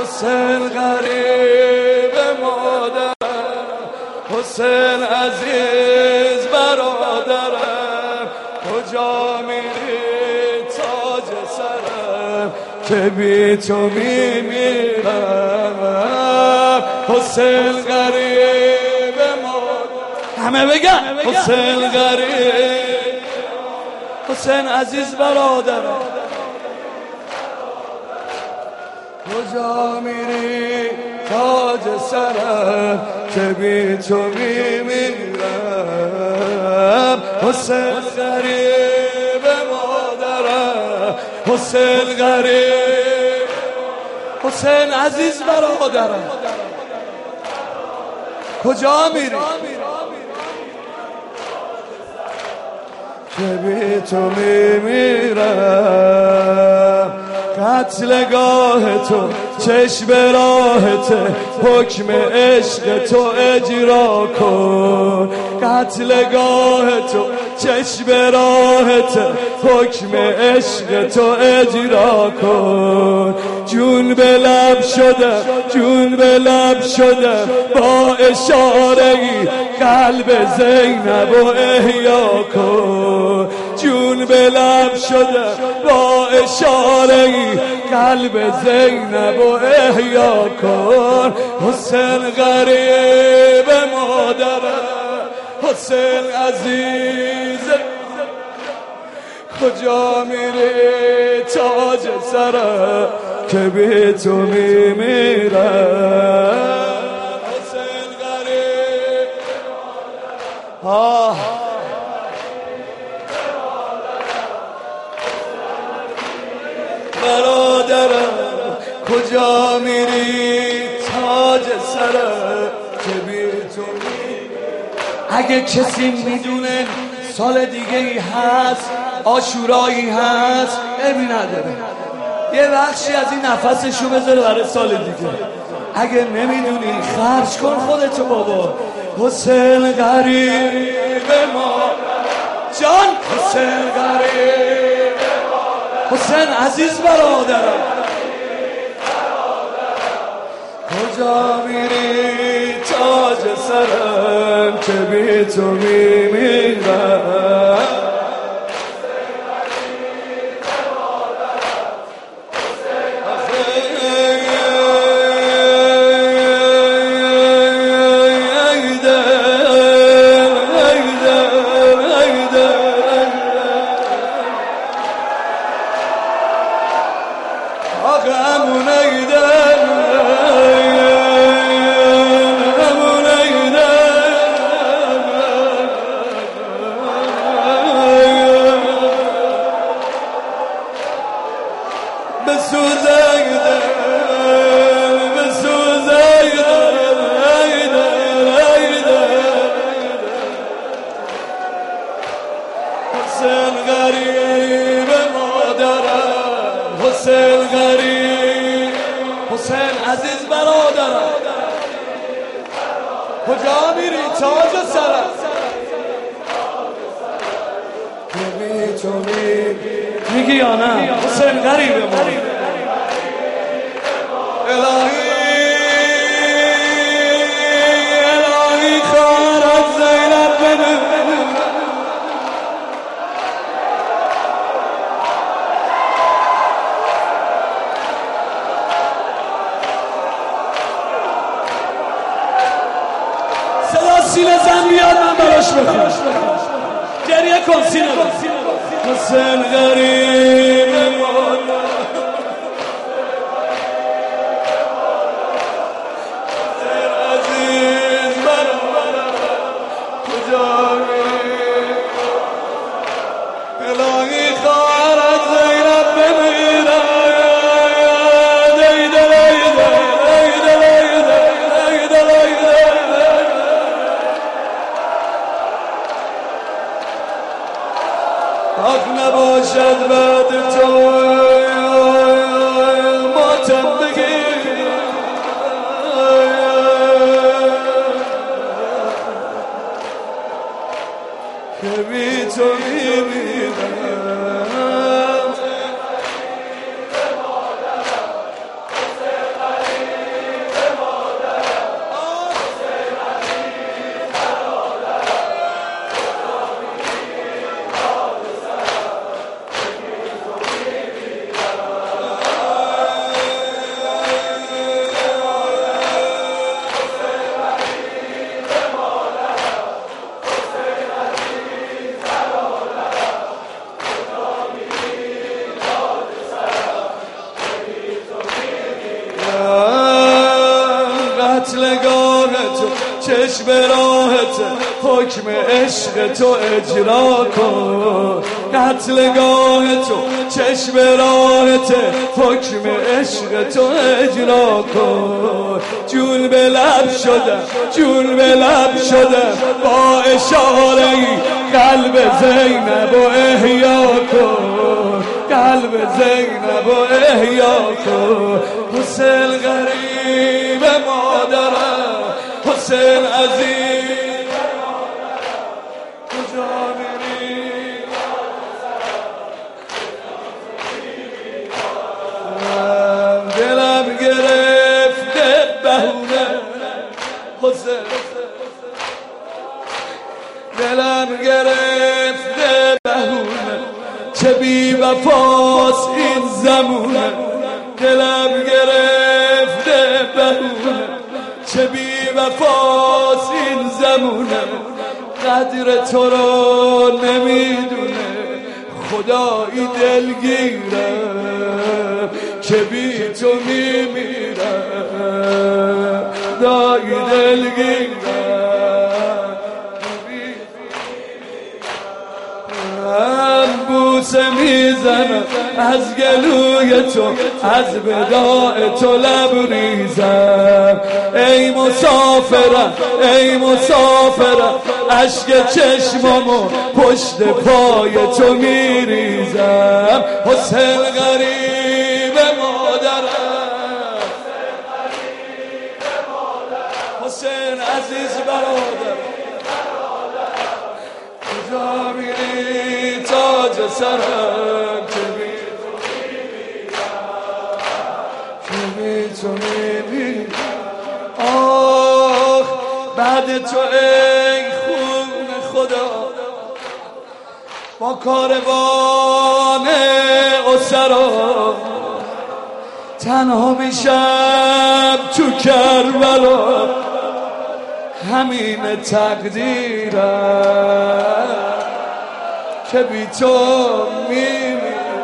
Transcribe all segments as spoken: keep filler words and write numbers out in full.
حسین غریب مادرم، حسین عزیز برادرم، کجا میری تاج سرم که بی تو میمیرم. حسین غریب مادرم، همه بگن حسین غریب، حسین عزیز برادرم، کجا میری تاج سرم که بی تو میمیرم. حسین غریب مادرم، حسین غریب، حسین عزیز برادرم، کجا میری که بی تو میمیرم. قتلگاه تو چشم راهته، حکم عشق تو اجرا کن. قتلگاه تو چشم راهته، حکم عشق تو اجرا کن. جون به لب شدم، جون به لب شدم، با اشاره ای قلب زینب و احیا کن. جون به لب شدم، با اشاره ای قلب زینب و احیا کن. حسین غریب مادرم، حسین عزیز، کجا میری تاج سرم که بی تو میمیرم. حسین غریب آه برادرم، کجا میری تاج سرم که بی تو میمیرم. اگه کسی میدونه سال دیگه ای هست، عاشورایی هست، عیبی نداره، یه بخشی از این نفسشو بذاره برای سال دیگه. اگه نمیدونی خرج کن خودتو بابا. حسین غریب ما جان، حسین غریب، حسین عزیز برادرم، کجا میری تاج سرم که بی تو میمیرم. حسین غریب مادرم، حسین غریب، حسین عزیز برادرم، کجا میری تاج سرم که بی تو میگی یا نه؟ حسین غریب مادرم، الهی الهی خواهرت زینب بنه، صدا سینه زن بیاد من براش بخونم، گریه کن سینه رو. حسین غریب مادرم، حسین عزیز برادرم، کجا میری؟ الهی خواهرت زینب بمیره، دیده دیده دیده دیده دیده دیده. حق نباشد بعد تو قتلگاه تو چشم راهت حکم عشق تو اجرا کن قتلگاه تو چشم راهت حکم عشق تو اجرا کن جون به لب شدم جون به لب شدم با اشاره ای قلب زینب و احیا کن قلب زینب و احیا کن حسین غریب مادرم حسین عزیز کجا میری دلم گرفته بهونه حسین دلم گرفته بهونه چه بی وفاست این زمونه دلم گرفته بهونه چه بی وفاست این زمونه قدر تو رو نمیدونه خدایی دلگیرم که بی تو میمیرم خدایی دلگیرم بوسه میزنم از گلوی تو از وداع تو لبریزم ای مسافرم ای مسافرم اشک چشمامو پشت پای تو میریزم حسین غریب مادرم حسین عزیز برادر کجا میری تاج سرم که بی تو میری آخ بعد تو ای خون خدا با کاروان اسرا تنها میشم تو کربلا همین تقدیرم که بی تو میمیرم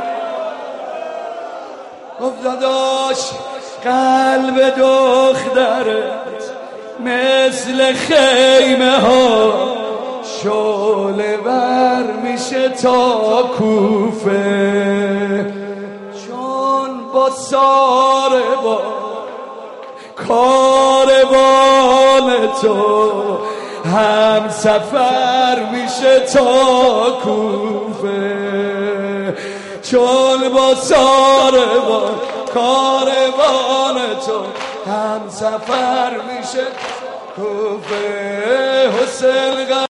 گفت داداش قلب دخترت مثل خیمه ها شعله ور میشه تا کوفه چون با ساربان کاروان تو هم سفر میشه تا کوفه چون با ساربان کاروان تو هم سفر میشه کوفه حسین